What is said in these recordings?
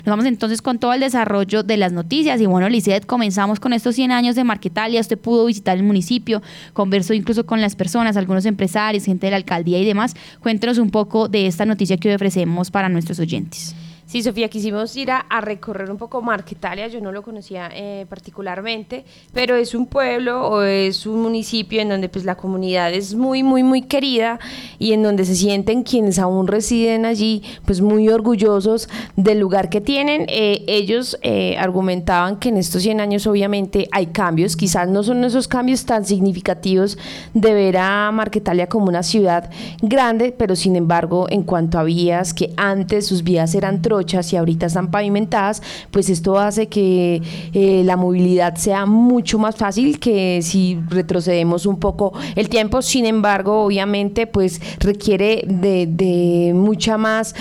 Nos vamos entonces con todo el desarrollo de las noticias y bueno, Lisset, comenzamos con estos 100 años de Marquetalia. Usted pudo visitar el municipio, conversó incluso con las personas, algunos empresarios, gente de la alcaldía y demás. Cuéntenos un poco de esta noticia que hoy ofrecemos para nuestros oyentes. Sí, Sofía, quisimos ir a recorrer un poco Marquetalia, yo no lo conocía particularmente, pero es un pueblo o es un municipio en donde pues la comunidad es muy, muy, muy querida y en donde se sienten quienes aún residen allí pues muy orgullosos del lugar que tienen. Ellos argumentaban que en estos 100 años obviamente hay cambios, quizás no son esos cambios tan significativos de ver a Marquetalia como una ciudad grande, pero sin embargo en cuanto a vías, que antes sus vías eran trochas y ahorita están pavimentadas, pues esto hace que la movilidad sea mucho más fácil que si retrocedemos un poco el tiempo. Sin embargo, obviamente, pues requiere de mucha más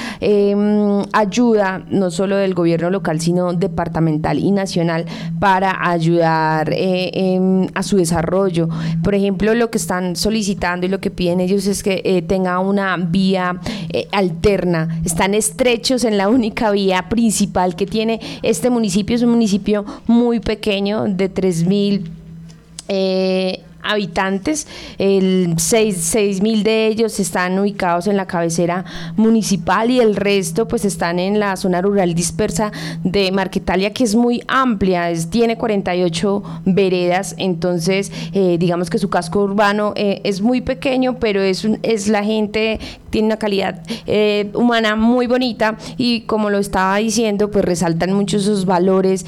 ayuda, no solo del gobierno local, sino departamental y nacional, para ayudar a su desarrollo. Por ejemplo, lo que están solicitando y lo que piden ellos es que tenga una vía alterna. Están estrechos en la única vía principal que tiene este municipio. Es un municipio muy pequeño de 3.000 habitantes, 6.000 de ellos están ubicados en la cabecera municipal y el resto pues están en la zona rural dispersa de Marquetalia, que es muy amplia, tiene 48 veredas. Entonces digamos que su casco urbano es muy pequeño, pero es la gente, tiene una calidad humana muy bonita y, como lo estaba diciendo, pues resaltan mucho esos valores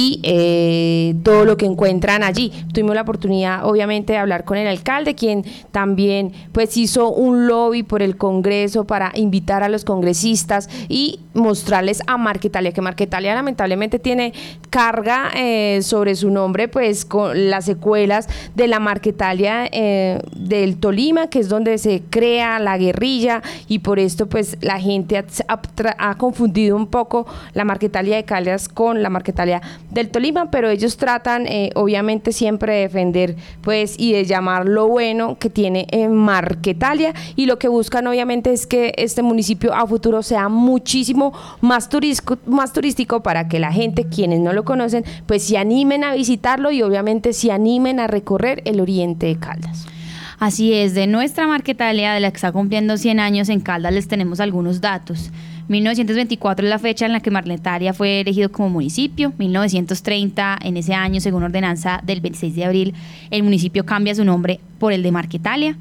y todo lo que encuentran allí. Tuvimos la oportunidad obviamente de hablar con el alcalde, quien también pues hizo un lobby por el Congreso para invitar a los congresistas y mostrarles a Marquetalia, que Marquetalia lamentablemente tiene carga sobre su nombre, pues con las secuelas de la Marquetalia del Tolima, que es donde se crea la guerrilla, y por esto pues la gente ha confundido un poco la Marquetalia de Caldas con la Marquetalia del Tolima, pero ellos tratan obviamente siempre de defender pues y de llamar lo bueno que tiene en Marquetalia, y lo que buscan obviamente es que este municipio a futuro sea muchísimo más turístico para que la gente, quienes no lo conocen, pues se animen a visitarlo y obviamente se animen a recorrer el oriente de Caldas. Así es, de nuestra Marquetalia, de la que está cumpliendo 100 años en Caldas, les tenemos algunos datos. 1924 es la fecha en la que Marquetalia fue elegido como municipio. 1930, en ese año, según ordenanza del 26 de abril, el municipio cambia su nombre por el de Marquetalia.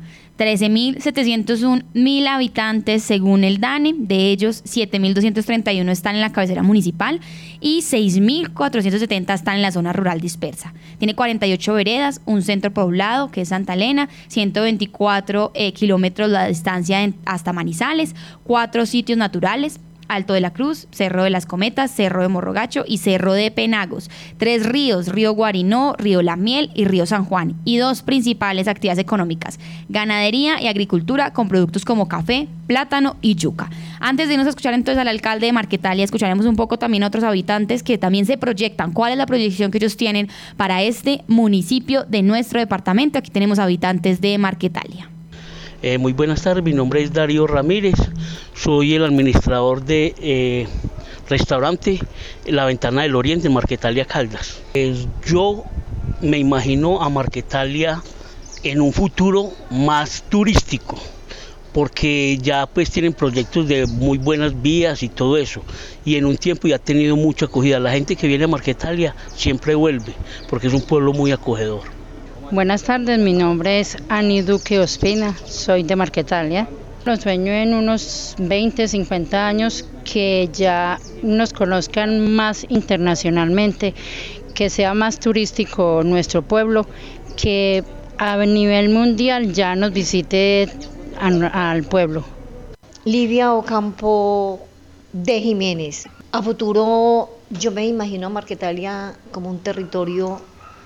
13.701 habitantes según el DANE, de ellos 7.231 están en la cabecera municipal y 6.470 están en la zona rural dispersa. Tiene 48 veredas, un centro poblado que es Santa Elena, 124 kilómetros la distancia hasta Manizales, 4 sitios naturales: Alto de la Cruz, Cerro de las Cometas, Cerro de Morrogacho y Cerro de Penagos. 3 ríos: Río Guarinó, Río La Miel y Río San Juan. Y 2 principales actividades económicas: ganadería y agricultura, con productos como café, plátano y yuca. Antes de irnos a escuchar entonces al alcalde de Marquetalia, escucharemos un poco también a otros habitantes que también se proyectan. ¿Cuál es la proyección que ellos tienen para este municipio de nuestro departamento? Aquí tenemos habitantes de Marquetalia. Muy buenas tardes, mi nombre es Darío Ramírez, soy el administrador de restaurante La Ventana del Oriente en Marquetalia, Caldas. Yo me imagino a Marquetalia en un futuro más turístico, porque ya pues tienen proyectos de muy buenas vías y todo eso, y en un tiempo ya ha tenido mucha acogida. La gente que viene a Marquetalia siempre vuelve, porque es un pueblo muy acogedor. Buenas tardes, mi nombre es Ani Duque Ospina, soy de Marquetalia. Lo sueño en unos 20, 50 años que ya nos conozcan más internacionalmente, que sea más turístico nuestro pueblo, que a nivel mundial ya nos visite al pueblo. Lidia Ocampo de Jiménez. A futuro yo me imagino a Marquetalia como un territorio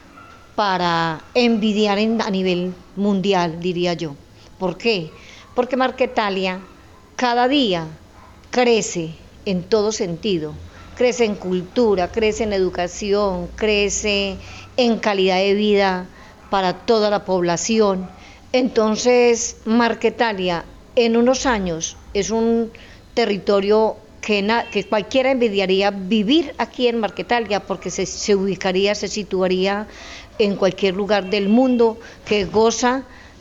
para envidiar a nivel mundial, diría yo. ¿Por qué? Porque Marquetalia cada día crece en todo sentido. Crece en cultura, crece en educación, crece en calidad de vida para toda la población. Entonces, Marquetalia en unos años es un territorio que cualquiera envidiaría vivir aquí en Marquetalia, porque se ubicaría, se situaría en cualquier lugar del mundo, que goza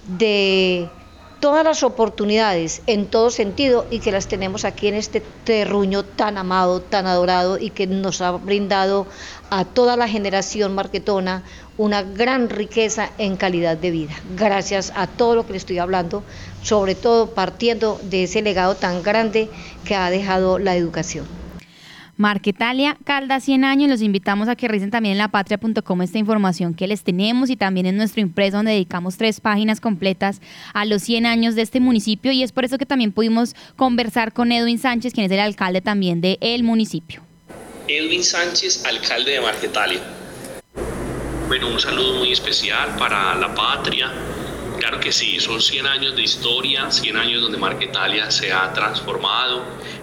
de todas las oportunidades en todo sentido y que las tenemos aquí en este terruño tan amado, tan adorado y que nos ha brindado a toda la generación marquetona una gran riqueza en calidad de vida. Gracias a todo lo que le estoy hablando, sobre todo partiendo de ese legado tan grande que ha dejado la educación. Marquetalia Caldas 100 años, los invitamos a que revisen también en lapatria.com esta información que les tenemos y también en nuestro impreso donde dedicamos 3 páginas completas a los 100 años de este municipio y es por eso que también pudimos conversar con Edwin Sánchez, quien es el alcalde también del municipio. Edwin Sánchez, alcalde de Marquetalia. Bueno, un saludo muy especial para La Patria. Claro que sí, son 100 años de historia, 100 años donde Marquetalia se ha transformado.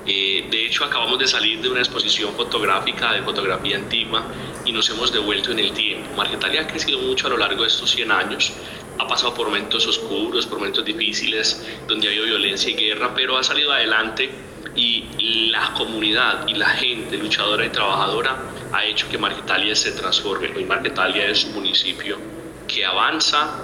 De hecho, acabamos de salir de una exposición fotográfica de fotografía antigua y nos hemos devuelto en el tiempo. Marquetalia ha crecido mucho a lo largo de estos 100 años. Ha pasado por momentos oscuros, por momentos difíciles, donde ha habido violencia y guerra, pero ha salido adelante y la comunidad y la gente luchadora y trabajadora ha hecho que Marquetalia se transforme. Hoy Marquetalia es un municipio que avanza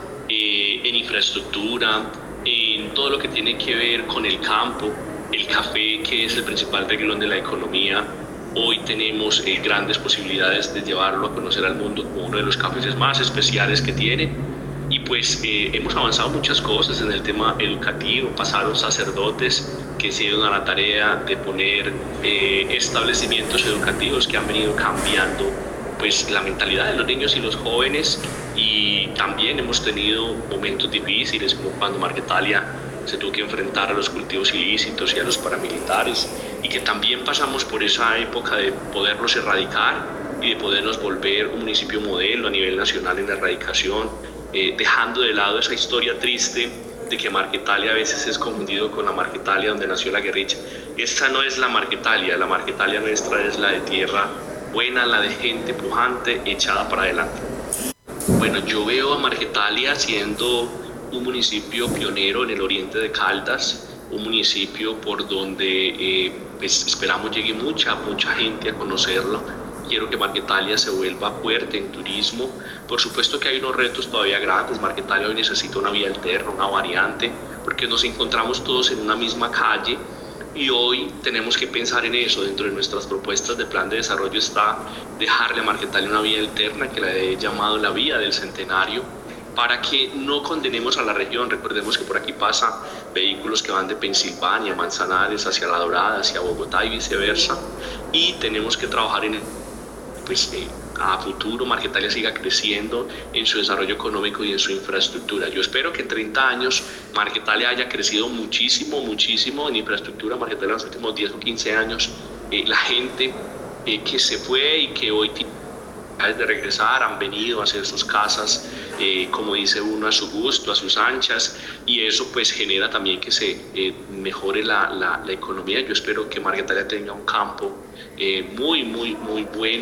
en infraestructura, en todo lo que tiene que ver con el campo, el café, que es el principal renglón de la economía. Hoy tenemos grandes posibilidades de llevarlo a conocer al mundo como uno de los cafés más especiales que tiene. Y pues hemos avanzado muchas cosas en el tema educativo. Pasaron sacerdotes que se dieron a la tarea de poner establecimientos educativos que han venido cambiando pues la mentalidad de los niños y los jóvenes, y también hemos tenido momentos difíciles como cuando Marquetalia se tuvo que enfrentar a los cultivos ilícitos y a los paramilitares, y que también pasamos por esa época de poderlos erradicar y de podernos volver un municipio modelo a nivel nacional en la erradicación, dejando de lado esa historia triste de que Marquetalia a veces es confundido con la Marquetalia donde nació la guerrilla. Esta no es la Marquetalia nuestra es la de tierra buena, la de gente pujante, echada para adelante. Bueno, yo veo a Marquetalia siendo un municipio pionero en el oriente de Caldas, un municipio por donde pues esperamos llegue mucha gente a conocerlo. Quiero que Marquetalia se vuelva fuerte en turismo. Por supuesto que hay unos retos todavía grandes. Marquetalia hoy necesita una vía alterna, una variante, porque nos encontramos todos en una misma calle. Y hoy tenemos que pensar en eso. Dentro de nuestras propuestas de plan de desarrollo está dejarle a Marquetalia una vía alterna que la he llamado la vía del centenario, para que no condenemos a la región. Recordemos que por aquí pasan vehículos que van de Pensilvania, Manzanares, hacia La Dorada, hacia Bogotá y viceversa, y tenemos que trabajar en pues a futuro Marquetalia siga creciendo en su desarrollo económico y en su infraestructura. Yo espero que en 30 años Marquetalia haya crecido muchísimo en infraestructura. Marquetalia en los últimos 10 o 15 años, la gente que se fue y que hoy tiene de regresar han venido a hacer sus casas, como dice uno, a su gusto, a sus anchas, y eso pues genera también que se mejore la economía. Yo espero que Marquetalia tenga un campo muy bueno,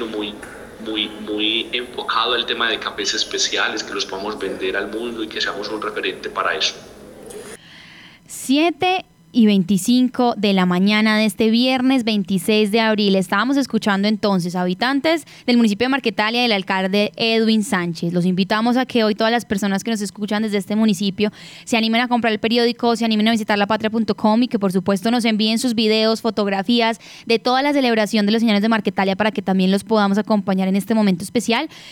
muy enfocado al tema de cafés especiales, que los podamos vender al mundo y que seamos un referente para eso. 7:25 de la mañana de este viernes 26 de abril. Estábamos escuchando entonces a habitantes del municipio de Marquetalia y el alcalde Edwin Sánchez. Los invitamos a que hoy todas las personas que nos escuchan desde este municipio se animen a comprar el periódico, se animen a visitar lapatria.com y que por supuesto nos envíen sus videos, fotografías de toda la celebración de los señores de Marquetalia para que también los podamos acompañar en este momento especial.